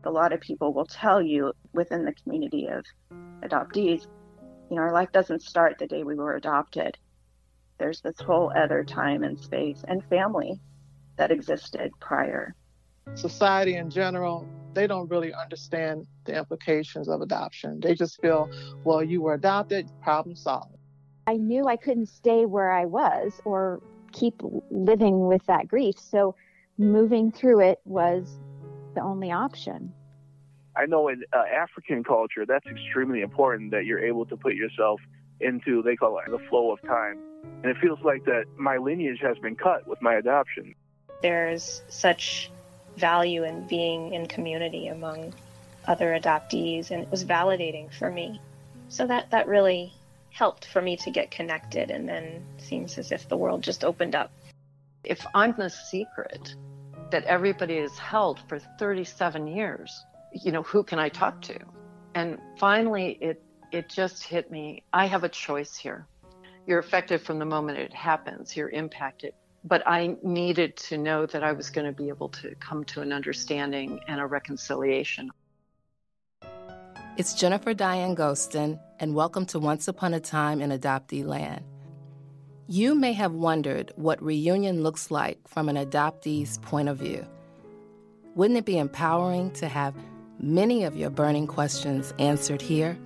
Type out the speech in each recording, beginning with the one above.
A lot of people will tell you within the community of adoptees, our life doesn't start the day we were adopted. There's this whole other time and space and family that existed prior. Society in general, they don't really understand the implications of adoption. They just feel, well, you were adopted, problem solved. I knew I couldn't stay where I was or keep living with that grief. So moving through it was the only option. I know in African culture, that's extremely important, that you're able to put yourself into, they call it the flow of time. And it feels like that my lineage has been cut with my adoption. There's such value in being in community among other adoptees, and it was validating for me. So that really helped for me to get connected, and then it seems as if the world just opened up. If I'm the secret that everybody has held for 37 years, who can I talk to? And finally, it just hit me. I have a choice here. You're affected from the moment it happens. You're impacted. But I needed to know that I was going to be able to come to an understanding and a reconciliation. It's Jennifer Diane Gostin, and welcome to Once Upon a Time in Adoptee Land. You may have wondered what reunion looks like from an adoptee's point of view. Wouldn't it be empowering to have many of your burning questions answered here?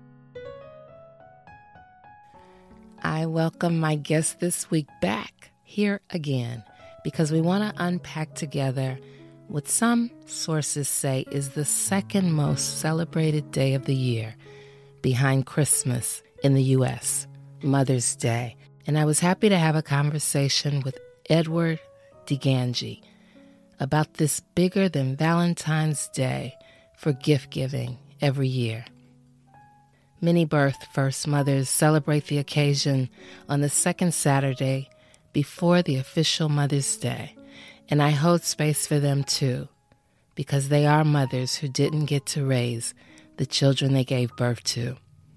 I welcome my guest this week back here again because we want to unpack together what some sources say is the second most celebrated day of the year behind Christmas in the U.S., Mother's Day. And I was happy to have a conversation with Edward DeGangi about this bigger than Valentine's Day for gift giving every year. Many birth first mothers celebrate the occasion on the second Saturday before the official Mother's Day, and I hold space for them too, because they are mothers who didn't get to raise the children they gave birth to.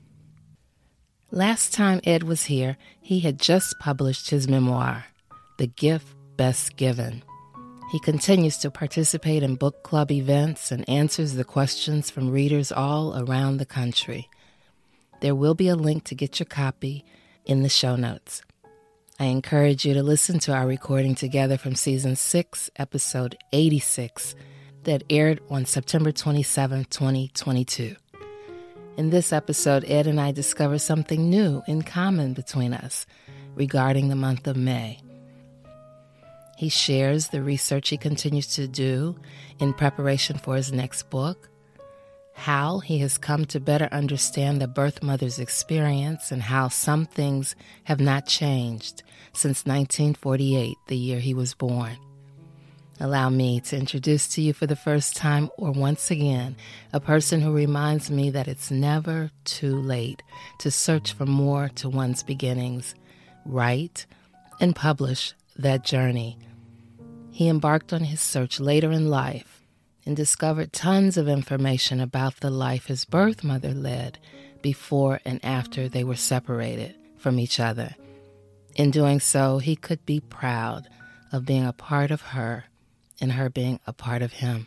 Last time Ed was here, he had just published his memoir, The Gift Best Given. He continues to participate in book club events and answers the questions from readers all around the country. There will be a link to get your copy in the show notes. I encourage you to listen to our recording together from Season 6, Episode 86, that aired on September 27, 2022. In this episode, Ed and I discover something new in common between us regarding the month of May. He shares the research he continues to do in preparation for his next book, how he has come to better understand the birth mother's experience and how some things have not changed since 1948, the year he was born. Allow me to introduce to you for the first time, or once again, a person who reminds me that it's never too late to search for more to one's beginnings, write, and publish that journey. He embarked on his search later in life and discovered tons of information about the life his birth mother led before and after they were separated from each other. In doing so, he could be proud of being a part of her and her being a part of him.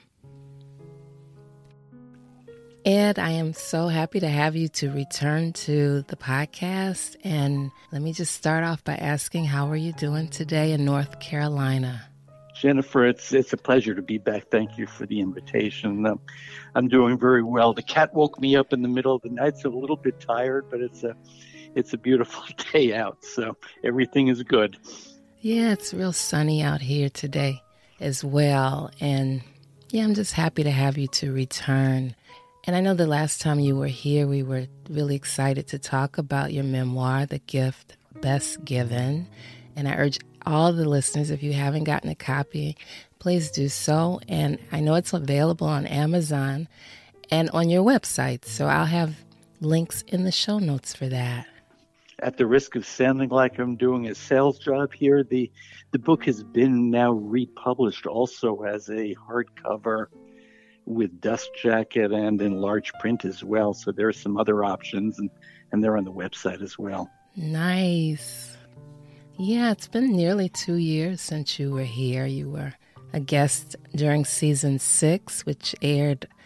Ed, I am so happy to have you to return to the podcast. And let me just start off by asking, how are you doing today in North Carolina? Jennifer, it's a pleasure to be back. Thank you for the invitation. I'm doing very well. The cat woke me up in the middle of the night, so a little bit tired, but it's a beautiful day out, so everything is good. Yeah, it's real sunny out here today as well. And yeah, I'm just happy to have you to return. And I know the last time you were here, we were really excited to talk about your memoir, The Gift Best Given. And I urge all the listeners, if you haven't gotten a copy, please do so. And I know it's available on Amazon and on your website. So I'll have links in the show notes for that. At the risk of sounding like I'm doing a sales job here, the book has been now republished also as a hardcover with dust jacket and in large print as well. So there are some other options, and they're on the website as well. Nice. Yeah, it's been nearly 2 years since you were here. You were a guest during Season 6, which aired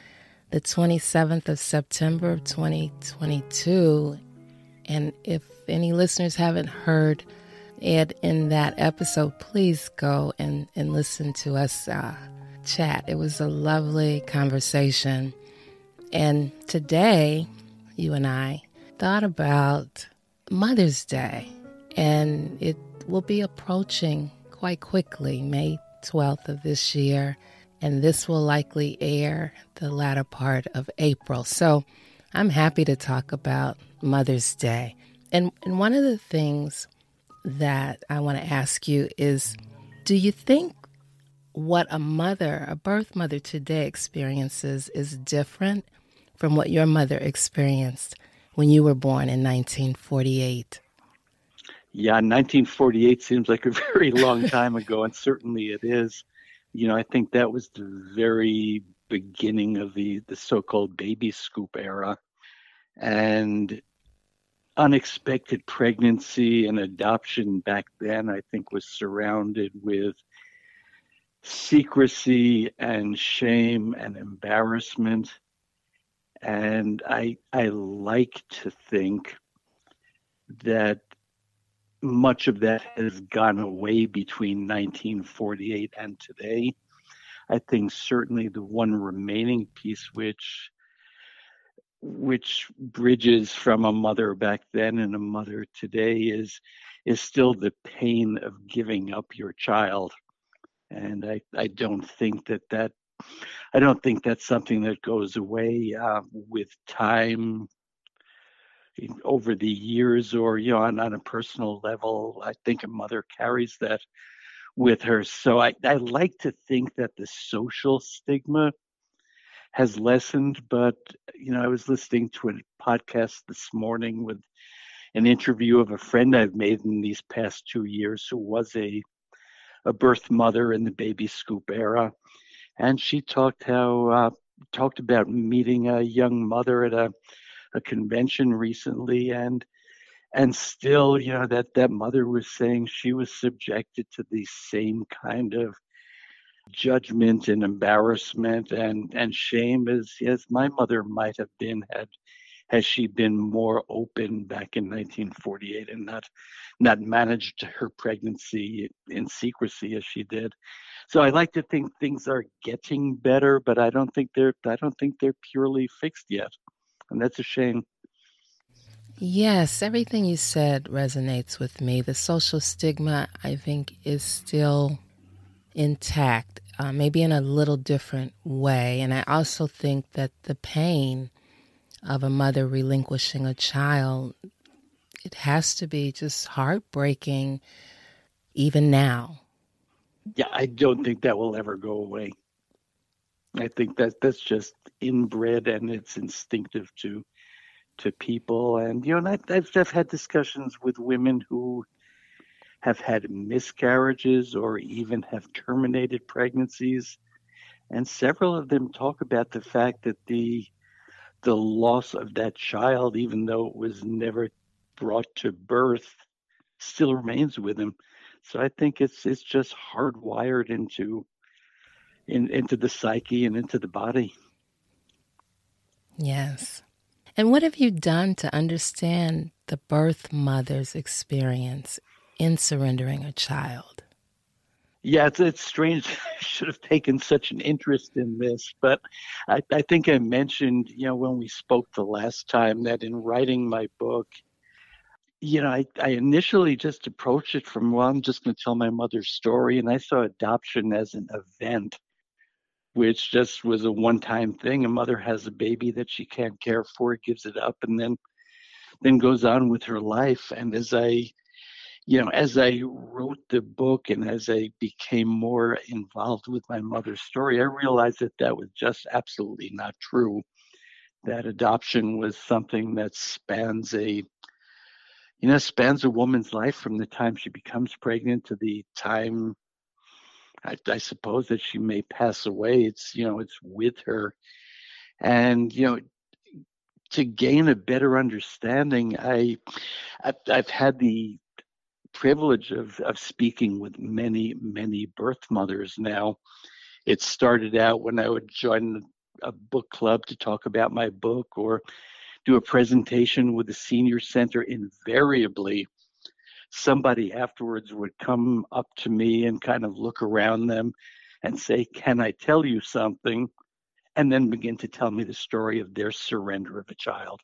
the 27th of September of 2022. And if any listeners haven't heard Ed in that episode, please go and listen to us chat. It was a lovely conversation. And today, you and I thought about Mother's Day, and it will be approaching quite quickly, May 12th of this year, and this will likely air the latter part of April. So I'm happy to talk about Mother's Day. And one of the things that I want to ask you is, do you think what a birth mother today experiences is different from what your mother experienced when you were born in 1948? Yeah, 1948 seems like a very long time ago, and certainly it is. I think that was the very beginning of the so-called baby scoop era. And unexpected pregnancy and adoption back then, I think, was surrounded with secrecy and shame and embarrassment. And I like to think that much of that has gone away between 1948 and today. I think certainly the one remaining piece which bridges from a mother back then and a mother today is still the pain of giving up your child. And I don't think that's something that goes away with time over the years, or on a personal level. I think a mother carries that with her. So I like to think that the social stigma has lessened, but I was listening to a podcast this morning with an interview of a friend I've made in these past 2 years who was a birth mother in the baby scoop era, and she talked about meeting a young mother at a convention recently, and still, that mother was saying she was subjected to the same kind of judgment and embarrassment and shame as my mother might have been had she been more open back in 1948 and not managed her pregnancy in secrecy as she did. So I like to think things are getting better, but I don't think they're purely fixed yet, and that's a shame. Yes, everything you said resonates with me. The social stigma, I think, is still intact, maybe in a little different way. And I also think that the pain of a mother relinquishing a child, it has to be just heartbreaking even now. Yeah, I don't think that will ever go away. I think that's just inbred and it's instinctive to people. And I've had discussions with women who have had miscarriages or even have terminated pregnancies, and several of them talk about the fact that the loss of that child, even though it was never brought to birth, still remains with them. So I think it's just hardwired into the psyche and into the body. Yes. And what have you done to understand the birth mother's experience in surrendering a child? Yeah, it's strange. I should have taken such an interest in this, but I think I mentioned, when we spoke the last time, that in writing my book, I initially just approached it from, well, I'm just going to tell my mother's story, and I saw adoption as an event, which just was a one-time thing. A mother has a baby that she can't care for, gives it up, and then goes on with her life. And as I wrote the book and as I became more involved with my mother's story, I realized that was just absolutely not true. That adoption was something that spans a woman's life from the time she becomes pregnant to the time, I suppose, that she may pass away. It's with her. And, to gain a better understanding, I've had the privilege of speaking with many birth mothers now. It started out when I would join a book club to talk about my book or do a presentation with the senior center, invariably somebody afterwards would come up to me and kind of look around them and say, "Can I tell you something?" And then begin to tell me the story of their surrender of a child.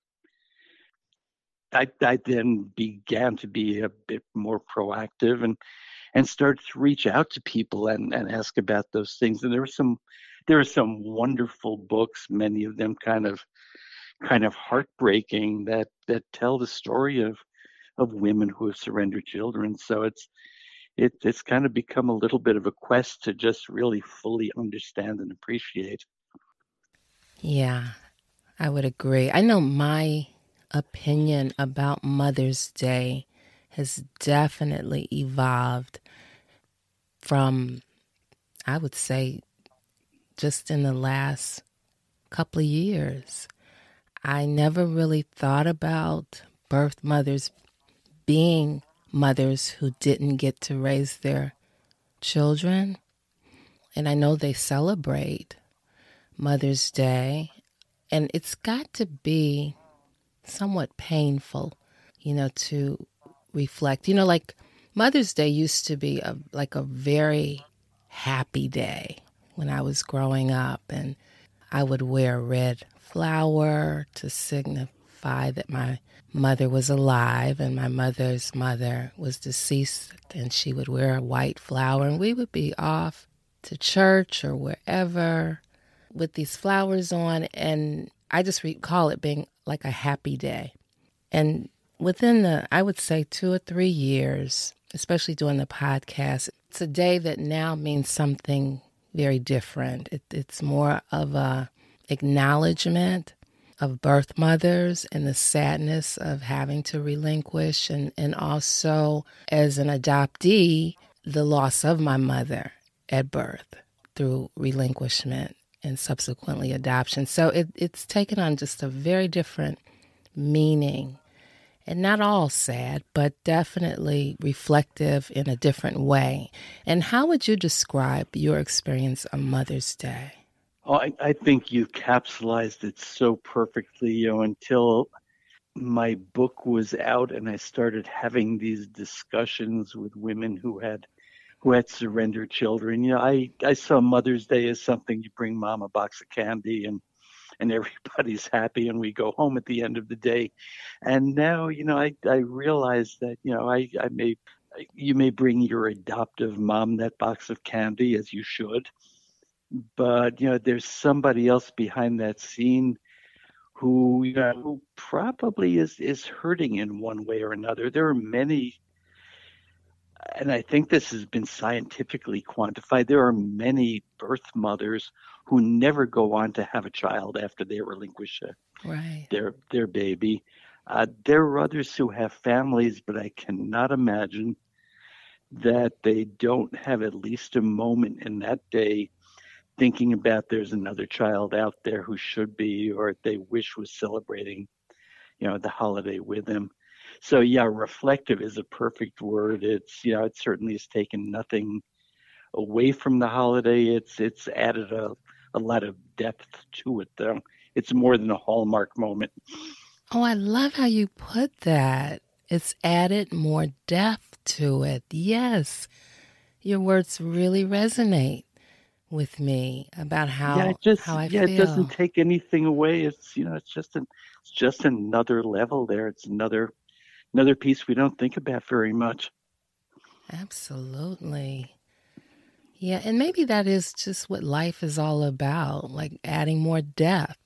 I then began to be a bit more proactive and started to reach out to people and ask about those things. And there are some wonderful books, many of them kind of heartbreaking, that tell the story of women who have surrendered children. So it's kind of become a little bit of a quest to just really fully understand and appreciate. Yeah, I would agree. I know my opinion about Mother's Day has definitely evolved from, I would say, just in the last couple of years. I never really thought about birth mothers being mothers who didn't get to raise their children. And I know they celebrate Mother's Day, and it's got to be somewhat painful, to reflect. Like Mother's Day used to be a very happy day when I was growing up, and I would wear a red flower to signify that my mother was alive and my mother's mother was deceased, and she would wear a white flower, and we would be off to church or wherever with these flowers on, and I just recall it being like a happy day. And within I would say 2 or 3 years, especially doing the podcast, it's a day that now means something very different. It's more of a acknowledgement of birth mothers and the sadness of having to relinquish, and also as an adoptee, the loss of my mother at birth through relinquishment and subsequently adoption. So it's taken on just a very different meaning, and not all sad, but definitely reflective in a different way. And how would you describe your experience on Mother's Day? Oh, I think you capsulized it so perfectly, until my book was out and I started having these discussions with women who had surrendered children. I saw Mother's Day as something you bring mom a box of candy and everybody's happy and we go home at the end of the day. And now, I realize that, you may bring your adoptive mom that box of candy, as you should, but, there's somebody else behind that scene who probably is hurting in one way or another. There are many, and I think this has been scientifically quantified, there are many birth mothers who never go on to have a child after they relinquish their baby. There are others who have families, but I cannot imagine that they don't have at least a moment in that day thinking about there's another child out there who should be, or they wish was celebrating, the holiday with them. So yeah, reflective is a perfect word. It's, it certainly has taken nothing away from the holiday. It's added a lot of depth to it, though. It's more than a Hallmark moment. Oh, I love how you put that. It's added more depth to it. Yes. Your words really resonate with me about how I feel. It doesn't take anything away. It's, it's just another level there. It's another piece we don't think about very much. Absolutely. Yeah, and maybe that is just what life is all about, like adding more depth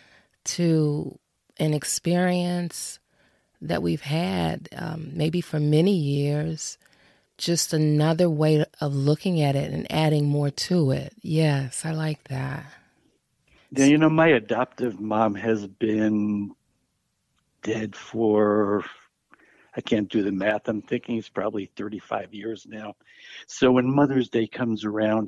to an experience that we've had maybe for many years, just another way of looking at it and adding more to it. Yes, I like that. Yeah, my adoptive mom has been dead for, I can't do the math. I'm thinking it's probably 35 years now. So when Mother's Day comes around,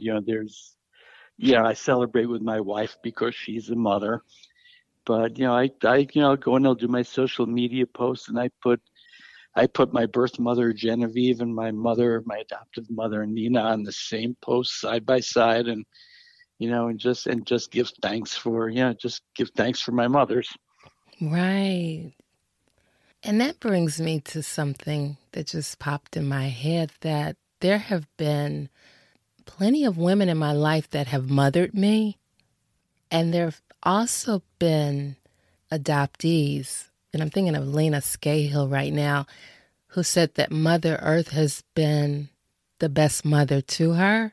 I celebrate with my wife because she's a mother. But, I go and I'll do my social media posts, and I put my birth mother, Genevieve, and my adoptive mother, Nina, on the same post side by side. And, and just give thanks for, just give thanks for my mothers. Right. And that brings me to something that just popped in my head, that there have been plenty of women in my life that have mothered me. And there have also been adoptees, and I'm thinking of Lena Scahill right now, who said that Mother Earth has been the best mother to her.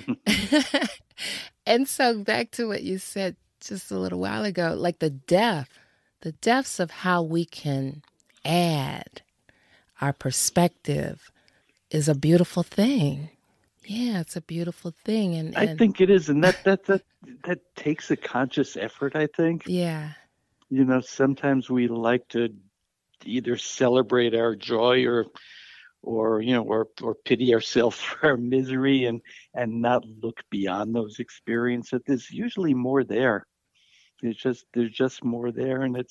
And so back to what you said just a little while ago, like the depths of how we can add our perspective is a beautiful thing. Yeah, it's a beautiful thing. And I think it is. And that takes a conscious effort, I think. Yeah. Sometimes we like to either celebrate our joy or pity ourselves for our misery and not look beyond those experiences. There's usually more there. There's just more there, and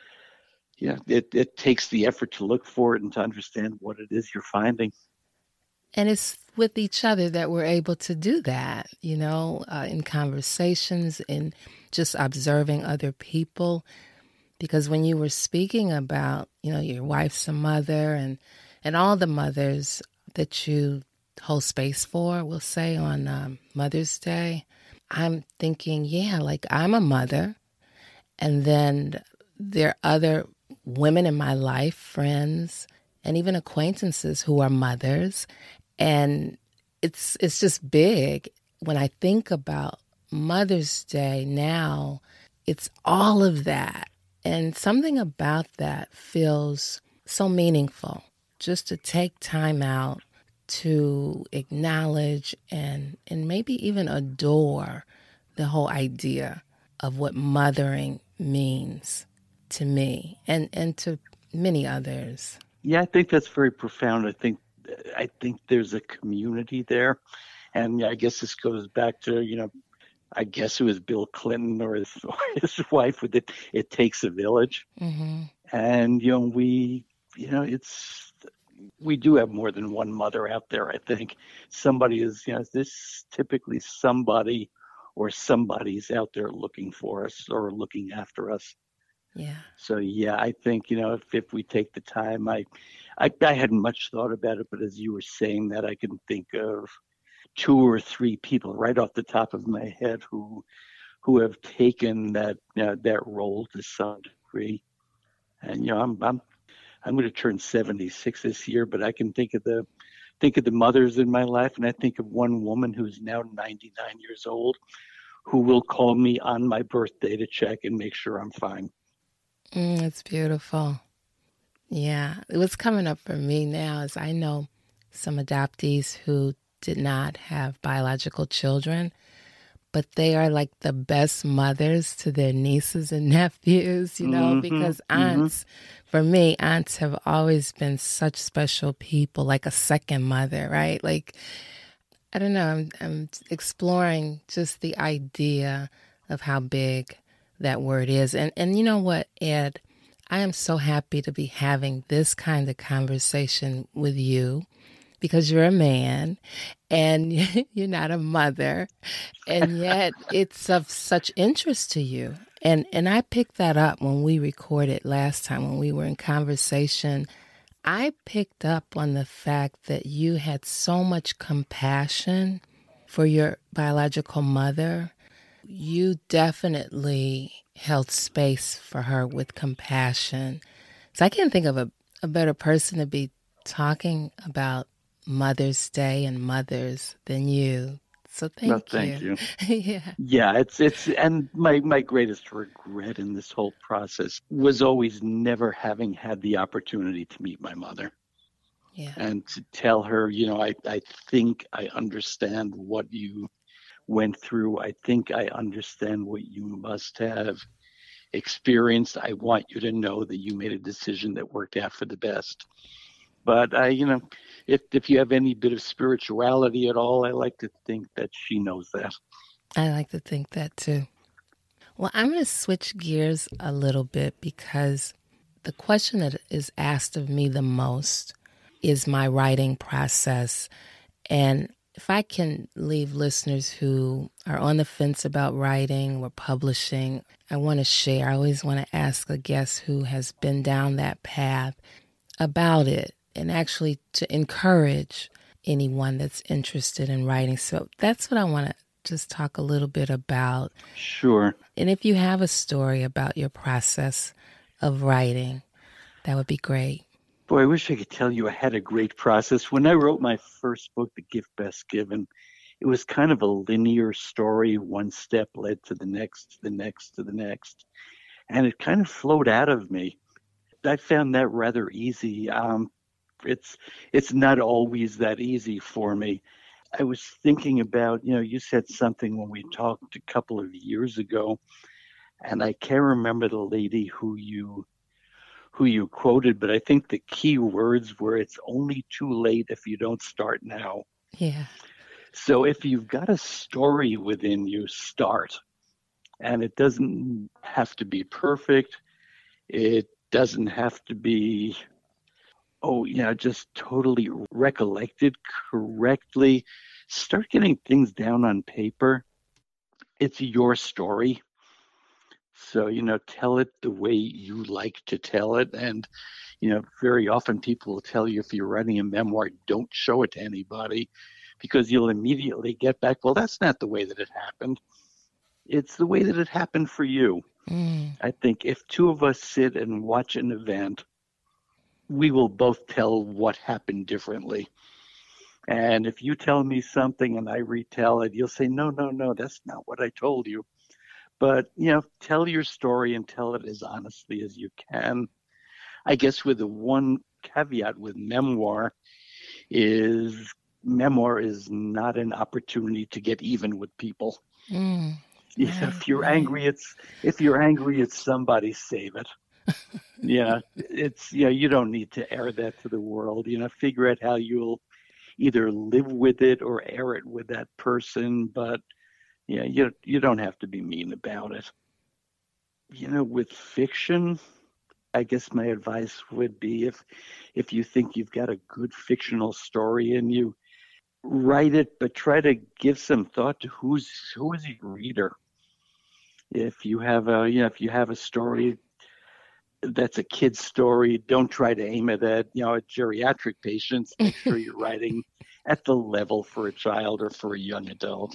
it takes the effort to look for it and to understand what it is you're finding. And it's with each other that we're able to do that, in conversations and just observing other people. Because when you were speaking about, your wife's a mother and all the mothers that you hold space for, we'll say on Mother's Day, I'm thinking, like I'm a mother. And then there are other women in my life, friends, and even acquaintances who are mothers. And it's just big. When I think about Mother's Day now, it's all of that. And something about that feels so meaningful, just to take time out to acknowledge and maybe even adore the whole idea of what mothering means to me and to many others. Yeah, I think that's very profound. I think there's a community there. And I guess this goes back to, I guess it was Bill Clinton or his wife with it takes a village. Mm-hmm. And, we do have more than one mother out there. I think somebody is, this typically somebody or somebody's out there looking for us or looking after us. Yeah. So, I think, if we take the time, I hadn't much thought about it, but as you were saying that, I can think of 2 or 3 people right off the top of my head who have taken that role to some degree. And, I'm going to turn 76 this year, but I can think of the mothers in my life. And I think of one woman who's now 99 years old who will call me on my birthday to check and make sure I'm fine. It's beautiful. Yeah. What's coming up for me now is I know some adoptees who did not have biological children, but they are like the best mothers to their nieces and nephews, because aunts, for me, aunts have always been such special people, like a second mother, right? Like, I don't know, I'm exploring just the idea of how big that word is. And you know what, Ed? I am so happy to be having this kind of conversation with you because you're a man and you're not a mother, and yet it's of such interest to you. And I picked that up when we recorded last time, when we were in conversation. I picked up on the fact that you had so much compassion for your biological mother. You definitely held space for her with compassion. So I can't think of a better person to be talking about Mother's Day and mothers than you. So thank you. Yeah. Yeah, it's and my greatest regret in this whole process was always never having had the opportunity to meet my mother. Yeah. And to tell her, I think I understand what you went through. I think I understand what you must have experienced. I want you to know that you made a decision that worked out for the best. But if you have any bit of spirituality at all, I like to think that she knows that. I like to think that too. Well, I'm going to switch gears a little bit because the question that is asked of me the most is my writing process. And If I can leave listeners who are on the fence about writing or publishing, I want to share. I always want to ask a guest who has been down that path about it, and actually to encourage anyone that's interested in writing. So that's what I want to just talk a little bit about. Sure. And if you have a story about your process of writing, that would be great. Boy, I wish I could tell you I had a great process. When I wrote my first book, The Gift Best Given, it was kind of a linear story. One step led to the next, to the next, to the next. And it kind of flowed out of me. I found that rather easy. It's not always that easy for me. I was thinking about, you said something when we talked a couple of years ago, and I can't remember the lady who you quoted, but I think the key words were, it's only too late if you don't start now. Yeah. So if you've got a story within you, start. And it doesn't have to be perfect. It doesn't have to be, just totally recollected correctly. Start getting things down on paper. It's your story. So, tell it the way you like to tell it. And, very often people will tell you if you're writing a memoir, don't show it to anybody, because you'll immediately get back, well, that's not the way that it happened. It's the way that it happened for you. I think if two of us sit and watch an event, we will both tell what happened differently. And if you tell me something and I retell it, you'll say, no, that's not what I told you. But, tell your story and tell it as honestly as you can. I guess with the one caveat with memoir is not an opportunity to get even with people. If you're angry at somebody, save it. You don't need to air that to the world. Figure out how you'll either live with it or air it with that person. But you don't have to be mean about it. With fiction, I guess my advice would be if you think you've got a good fictional story and you write it, but try to give some thought to who is your reader. If you have a story that's a kid's story, don't try to aim it at geriatric patients. Make sure you're writing at the level for a child or for a young adult.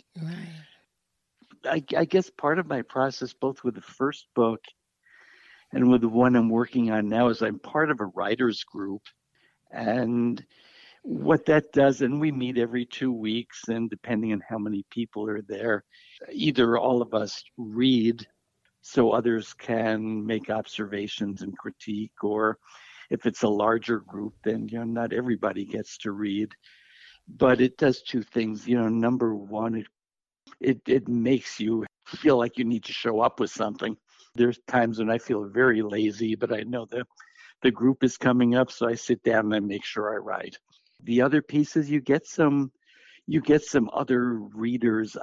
Right. I guess part of my process, both with the first book and with the one I'm working on now, is I'm part of a writers group. And what that does, and we meet every 2 weeks, and depending on how many people are there, either all of us read so others can make observations and critique, or if it's a larger group, then not everybody gets to read. But it does two things. Number one, it makes you feel like you need to show up with something. There's times when I feel very lazy, but I know the group is coming up, so I sit down and I make sure I write. The other piece is you get some other readers'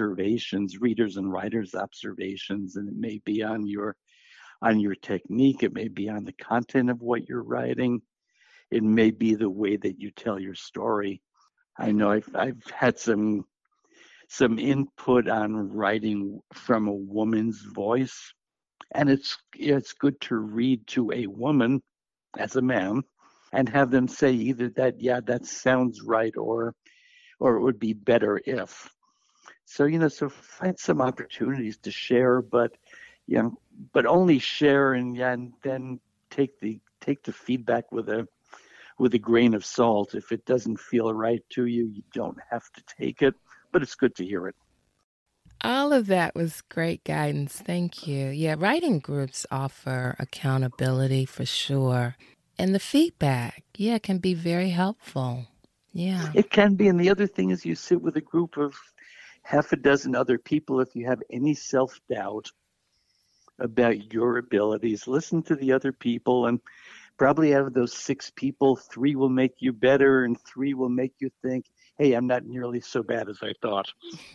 and writers' observations, and it may be on your technique, it may be on the content of what you're writing, it may be the way that you tell your story. I know I've had some input on writing from a woman's voice, and it's good to read to a woman as a man and have them say either that sounds right, or it would be better if. So so find some opportunities to share, but only share and then take the feedback with a grain of salt. If it doesn't feel right to you, you don't have to take it, but it's good to hear it. All of that was great guidance. Thank you. Yeah, writing groups offer accountability for sure. And the feedback, can be very helpful. Yeah. It can be. And the other thing is you sit with a group of half a dozen other people. If you have any self-doubt about your abilities, listen to the other people, and probably out of those 6 people, 3 will make you better and 3 will make you think, hey, I'm not nearly so bad as I thought.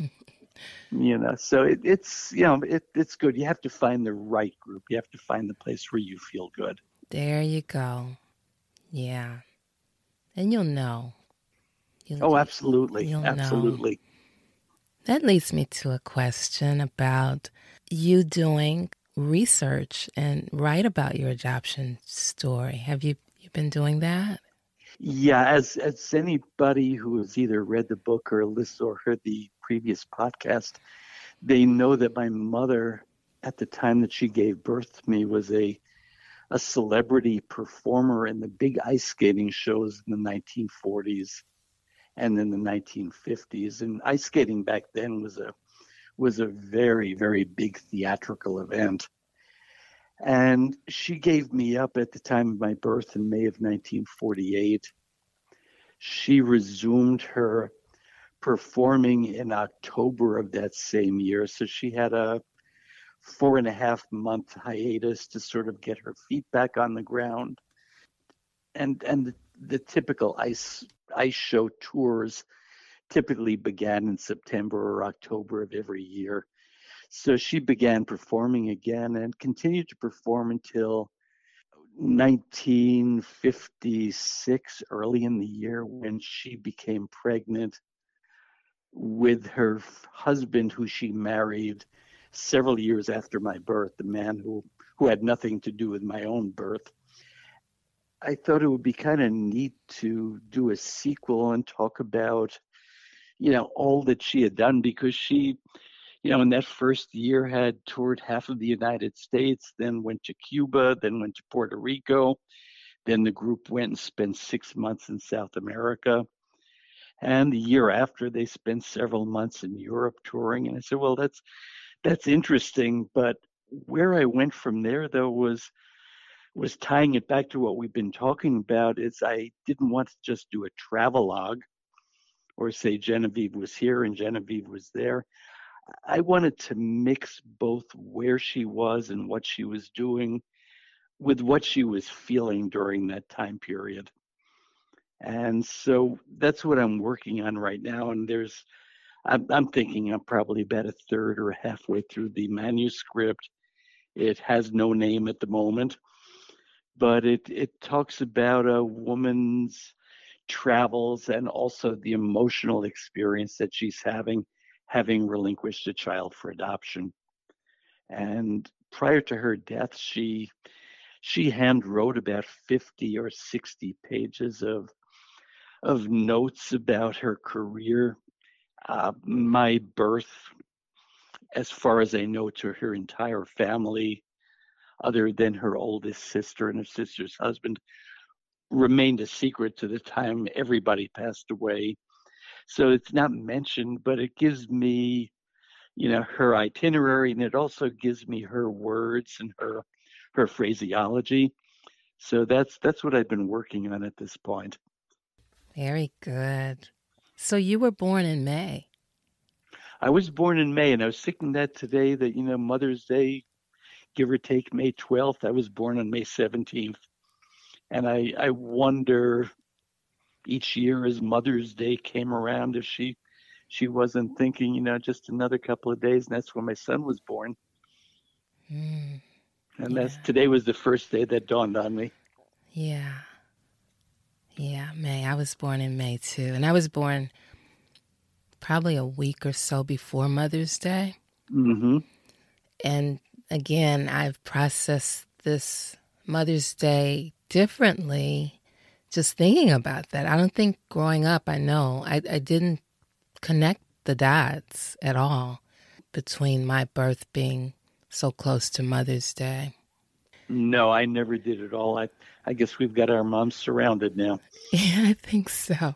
So it's good. You have to find the right group. You have to find the place where you feel good. There you go. Yeah. And you'll know. Oh, absolutely. You'll Absolutely. know. That leads me to a question about you doing research and write about your adoption story. Have you been doing that? Yeah, as anybody who has either read the book or listened or heard the previous podcast, they know that my mother, at the time that she gave birth to me, was a celebrity performer in the big ice skating shows in the 1940s and in the 1950s. And ice skating back then was a very, very big theatrical event. And she gave me up at the time of my birth in May of 1948. She resumed her performing in October of that same year. So she had a 4.5 month hiatus to sort of get her feet back on the ground. And the typical ice show tours typically began in September or October of every year. So she began performing again and continued to perform until 1956, early in the year, when she became pregnant with her husband, who she married several years after my birth, the man who had nothing to do with my own birth. I thought it would be kind of neat to do a sequel and talk about, all that she had done, because she, in that first year had toured half of the United States, then went to Cuba, then went to Puerto Rico. Then the group went and spent 6 months in South America. And the year after, they spent several months in Europe touring. And I said, well, that's interesting. But where I went from there, though, was tying it back to what we've been talking about. Is I didn't want to just do a travelogue or say Genevieve was here and Genevieve was there. I wanted to mix both where she was and what she was doing with what she was feeling during that time period. And so that's what I'm working on right now. And I'm thinking I'm probably about a third or halfway through the manuscript. It has no name at the moment, but it talks about a woman's travels and also the emotional experience that she's having relinquished a child for adoption. And prior to her death, she hand wrote about 50 or 60 pages of notes about her career, my birth, as far as I know, to her entire family, other than her oldest sister and her sister's husband, remained a secret to the time everybody passed away. So it's not mentioned, but it gives me, her itinerary, and it also gives me her words and her phraseology. So that's what I've been working on at this point. Very good. So you were born in May. I was born in May, and I was thinking that today that, Mother's Day, give or take May 12th, I was born on May 17th. And I wonder each year as Mother's Day came around if she wasn't thinking, just another couple of days, and that's when my son was born. And today was the first day that dawned on me. Yeah, May. I was born in May too. And I was born probably a week or so before Mother's Day. Mm-hmm. And again, I've processed this Mother's Day differently just thinking about that. I don't think growing up, I didn't connect the dots at all between my birth being so close to Mother's Day. No, I never did at all. I guess we've got our moms surrounded now. Yeah, I think so.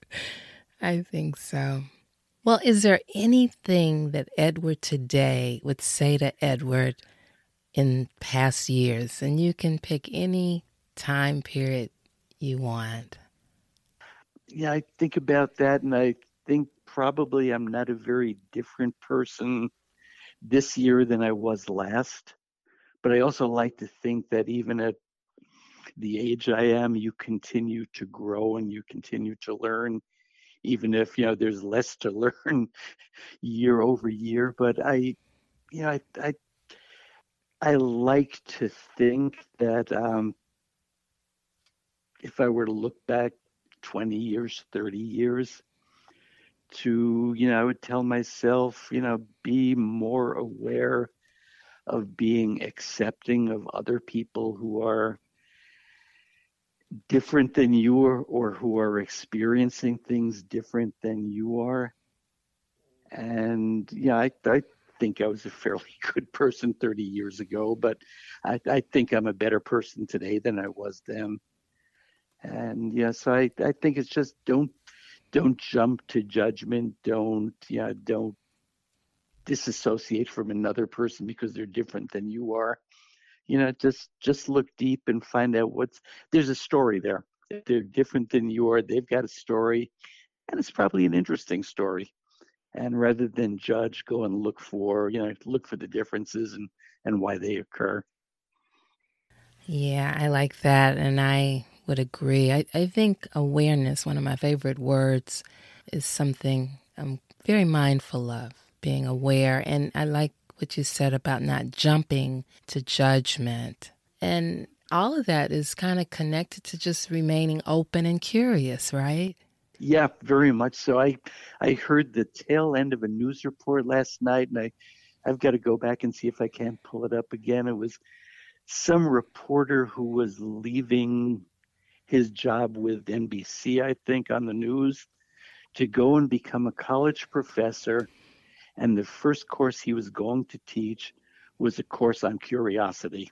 Well, is there anything that Edward today would say to Edward in past years? And you can pick any time period you want. Yeah, I think about that, and I think probably I'm not a very different person this year than I was last. But I also like to think that even at the age I am, you continue to grow and you continue to learn, even if, there's less to learn year over year. But I like to think that if I were to look back 20 years, 30 years, to, I would tell myself, be more aware of being accepting of other people who are different than you are, or who are experiencing things different than you are. And I think I was a fairly good person 30 years ago, but I think I'm a better person today than I was then. And so I think it's just don't jump to judgment. Don't disassociate from another person because they're different than you are. Just look deep and find out there's a story there. If they're different than you are, they've got a story, and it's probably an interesting story. And rather than judge, go and look for the differences and why they occur. Yeah, I like that. And I would agree. I think awareness, one of my favorite words, is something I'm very mindful of, being aware. And I like what you said about not jumping to judgment. And all of that is kind of connected to just remaining open and curious, right? Yeah, very much so. I heard the tail end of a news report last night, and I've got to go back and see if I can pull it up again. It was some reporter who was leaving his job with NBC, I think, on the news, to go and become a college professor. And the first course he was going to teach was a course on curiosity.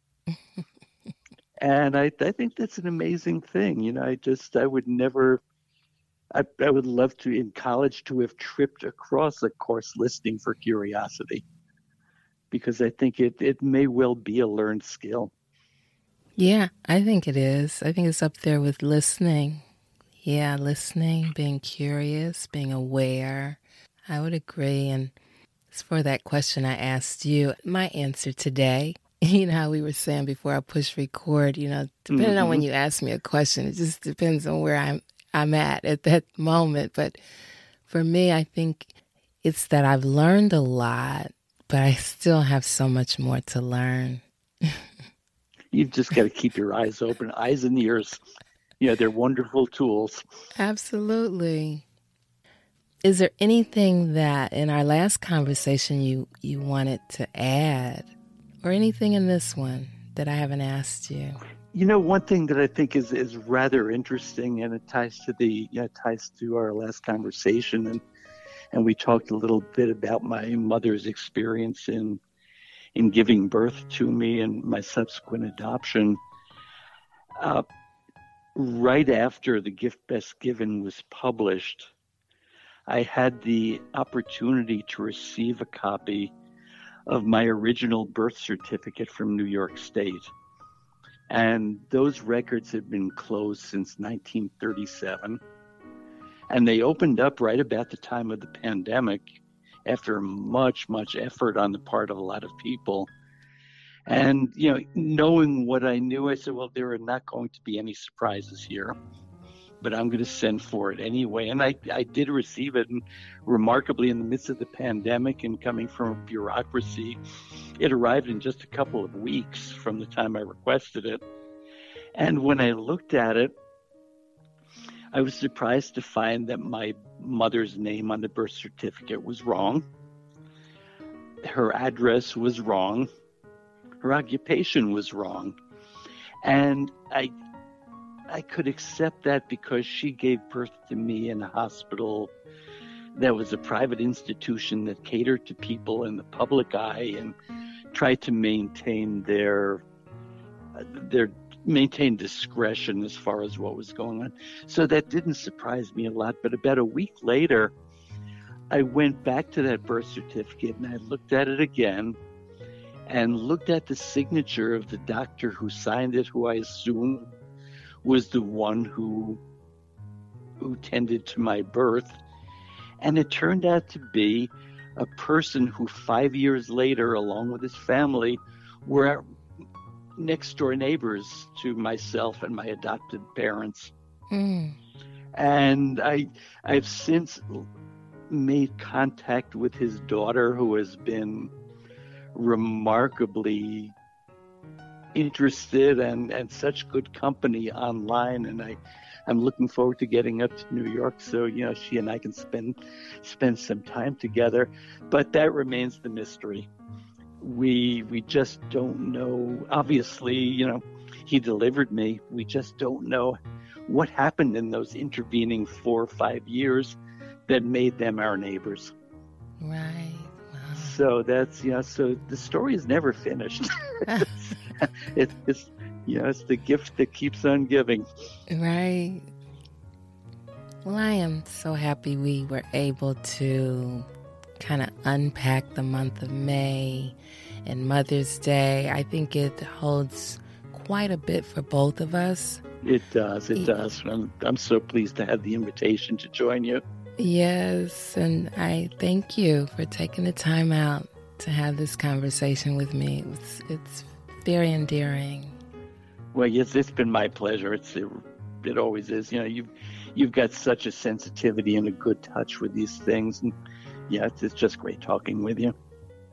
And I think that's an amazing thing. I would never, I would love to, in college, to have tripped across a course listing for curiosity, because I think it may well be a learned skill. Yeah, I think it is. I think it's up there with listening. Yeah, listening, being curious, being aware. I would agree. And as for that question I asked you, my answer today, how we were saying before I push record, depending on when you ask me a question, it just depends on where I'm at that moment. But for me, I think it's that I've learned a lot, but I still have so much more to learn. You've just got to keep your eyes open, eyes and ears. They're wonderful tools. Absolutely. Is there anything that in our last conversation you wanted to add, or anything in this one that I haven't asked you? One thing that I think is rather interesting, and it ties to our last conversation, and we talked a little bit about my mother's experience in giving birth to me and my subsequent adoption. Right after The Gift Best Given was published, I had the opportunity to receive a copy of my original birth certificate from New York State. And those records had been closed since 1937. And they opened up right about the time of the pandemic, after much, much effort on the part of a lot of people. And, knowing what I knew, I said, well, there are not going to be any surprises here, but I'm going to send for it anyway. And I did receive it, and remarkably, in the midst of the pandemic and coming from a bureaucracy, it arrived in just a couple of weeks from the time I requested it. And when I looked at it, I was surprised to find that my mother's name on the birth certificate was wrong. Her address was wrong. Her occupation was wrong. And I could accept that because she gave birth to me in a hospital that was a private institution that catered to people in the public eye and tried to maintain maintain discretion as far as what was going on. So that didn't surprise me a lot. But about a week later, I went back to that birth certificate and I looked at it again and looked at the signature of the doctor who signed it, who I assumed was the one who tended to my birth. And it turned out to be a person who 5 years later, along with his family, were next door neighbors to myself and my adopted parents. And I've since made contact with his daughter, who has been remarkably interested and such good company online, and I'm looking forward to getting up to New York so she and I can spend some time together. But that remains the mystery. We just don't know. Obviously, he delivered me. We just don't know what happened in those intervening 4 or 5 years that made them our neighbors. Right. Wow. So that's so the story is never finished. It's the gift that keeps on giving. Right. Well, I am so happy we were able to kind of unpack the month of May and Mother's Day. I think it holds quite a bit for both of us. It does. I'm so pleased to have the invitation to join you. Yes, and I thank you for taking the time out to have this conversation with me. It's very endearing. Well, yes, it's been my pleasure. It always is. You've got such a sensitivity and a good touch with these things, and it's just great talking with you.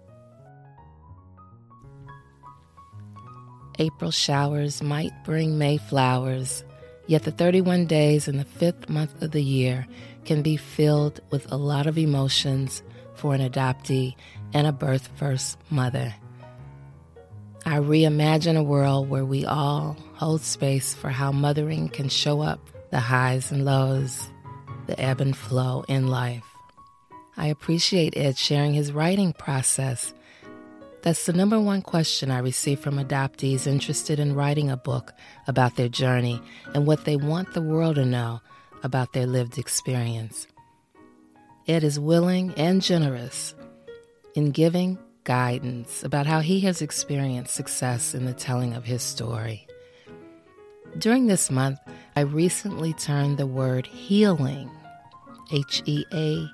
April showers might bring May flowers, yet the 31 days in the 5th month of the year can be filled with a lot of emotions for an adoptee and a birth-first mother. I reimagine a world where we all hold space for how mothering can show up, the highs and lows, the ebb and flow in life. I appreciate Ed sharing his writing process. That's the number one question I receive from adoptees interested in writing a book about their journey and what they want the world to know about their lived experience. Ed is willing and generous in giving guidance about how he has experienced success in the telling of his story. During this month, I recently turned the word healing, HEALING,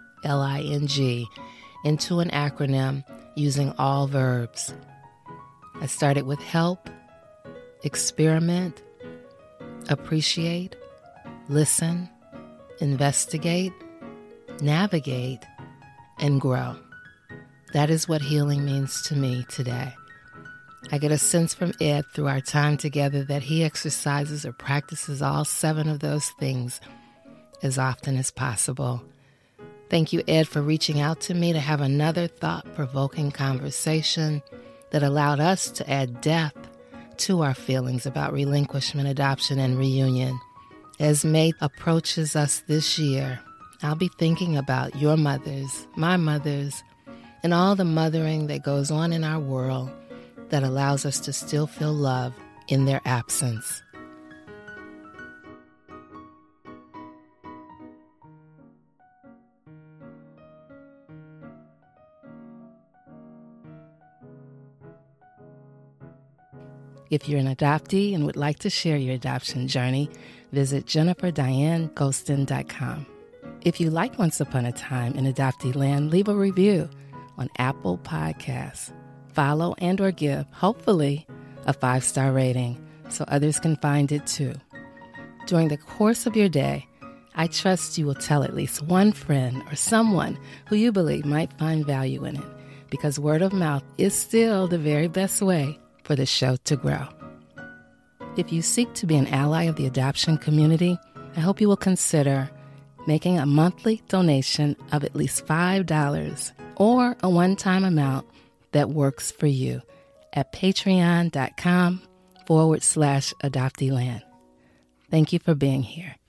into an acronym using all verbs. I started with help, experiment, appreciate, listen, investigate, navigate, and grow. That is what healing means to me today. I get a sense from Ed through our time together that he exercises or practices all 7 of those things as often as possible. Thank you, Ed, for reaching out to me to have another thought-provoking conversation that allowed us to add depth to our feelings about relinquishment, adoption, and reunion. As May approaches us this year, I'll be thinking about your mothers, my mothers, and all the mothering that goes on in our world that allows us to still feel love in their absence. If you're an adoptee and would like to share your adoption journey, visit JenniferDianeGolston.com. If you like Once Upon a Time in Adoptee Land, leave a review on Apple Podcasts. Follow and or give, hopefully, a 5-star rating so others can find it too. During the course of your day, I trust you will tell at least one friend or someone who you believe might find value in it, because word of mouth is still the very best way for the show to grow. If you seek to be an ally of the adoption community, I hope you will consider making a monthly donation of at least $5 or a one-time amount that works for you at patreon.com/adopteeland. Thank you for being here.